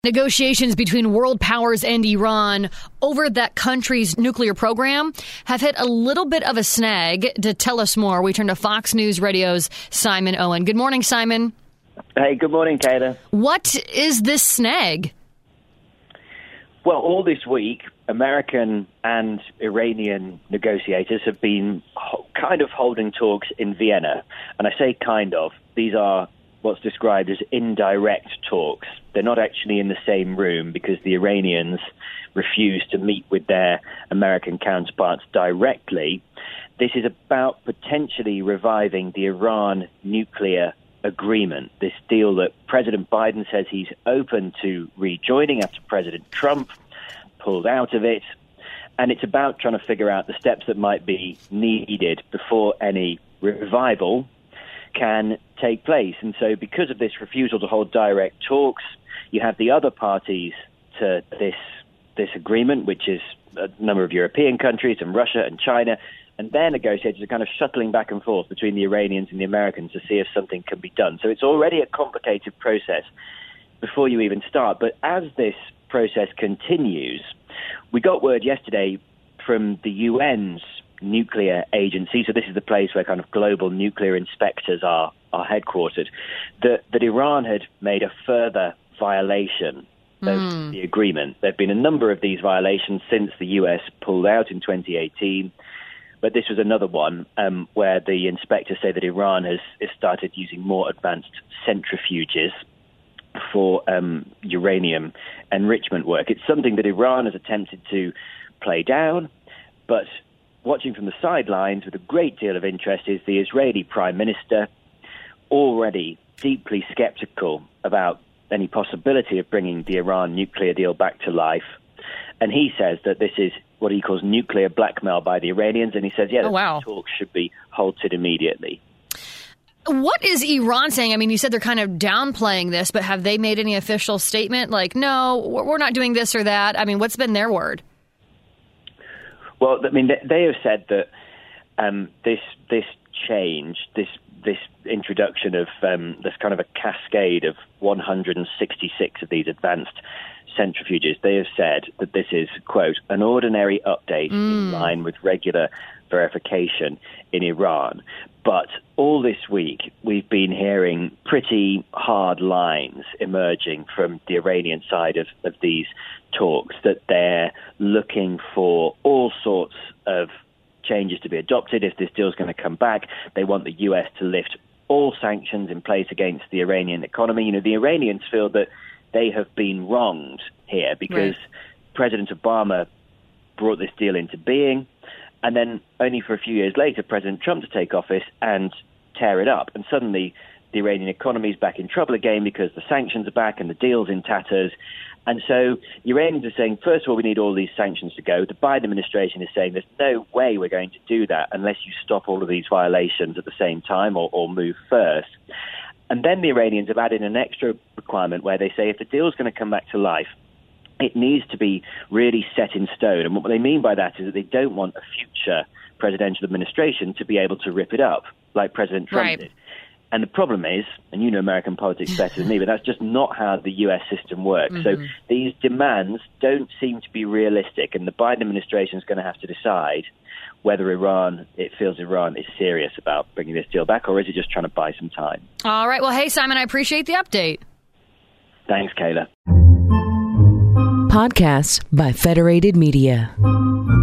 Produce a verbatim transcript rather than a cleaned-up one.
Negotiations between world powers and Iran over that country's nuclear program have hit a little bit of a snag. To tell us more, we turn to Fox News Radio's Simon Owen. Good morning, Simon. Hey, good morning, Kayla. What is this snag? Well, all this week, American and Iranian negotiators have been ho- kind of holding talks in Vienna. And I say kind of. These are what's described as indirect talks. They're not actually in the same room because the Iranians refuse to meet with their American counterparts directly. This is about potentially reviving the Iran nuclear agreement, this deal that President Biden says he's open to rejoining after President Trump pulled out of it. And it's about trying to figure out the steps that might be needed before any revival can take place. And so because of this refusal to hold direct talks, you have the other parties to this this agreement, which is a number of European countries and Russia and China, and their negotiators are kind of shuttling back and forth between the Iranians and the Americans to see if something can be done. So it's already a complicated process before you even start. But as this process continues, we got word yesterday from the U N's nuclear agency, so this is the place where kind of global nuclear inspectors are, are headquartered, that, that Iran had made a further violation of mm. the agreement. There have been a number of these violations since the U S pulled out in twenty eighteen, but this was another one um, where the inspectors say that Iran has, has started using more advanced centrifuges for um, uranium enrichment work. It's something that Iran has attempted to play down, but watching from the sidelines with a great deal of interest is the Israeli Prime Minister, already deeply skeptical about any possibility of bringing the Iran nuclear deal back to life. And he says that this is what he calls nuclear blackmail by the Iranians. And he says, yeah, oh, wow. the talks should be halted immediately. What is Iran saying? I mean, you said they're kind of downplaying this, but have they made any official statement? Like, no, we're not doing this or that. I mean, what's been their word? Well, I mean, they have said that um, this this change, this this introduction of um, this kind of a cascade of one hundred sixty-six of these advanced centrifuges, they have said that this is, quote, an ordinary update mm. in line with regular verification in Iran. But all this week, we've been hearing pretty hard lines emerging from the Iranian side of, of these talks, that they're looking for all sorts of changes to be adopted if this deal is going to come back. They want the U S to lift all sanctions in place against the Iranian economy. You know, the Iranians feel that they have been wronged here because right. President Obama brought this deal into being, and then only for a few years later, President Trump to take office and tear it up. And suddenly the Iranian economy is back in trouble again because the sanctions are back and the deal's in tatters. And so the Iranians are saying, first of all, we need all these sanctions to go. The Biden administration is saying there's no way we're going to do that unless you stop all of these violations at the same time or, or move first. And then the Iranians have added an extra requirement where they say if the deal is going to come back to life, it needs to be really set in stone. And what they mean by that is that they don't want a future presidential administration to be able to rip it up like President Trump right. did. And the problem is, and you know American politics better than me, but that's just not how the U S system works. Mm-hmm. So these demands don't seem to be realistic, and the Biden administration is going to have to decide whether Iran, it feels Iran is serious about bringing this deal back, or is it just trying to buy some time? All right. Well, hey, Simon, I appreciate the update. Thanks, Kayla. Podcasts by Federated Media.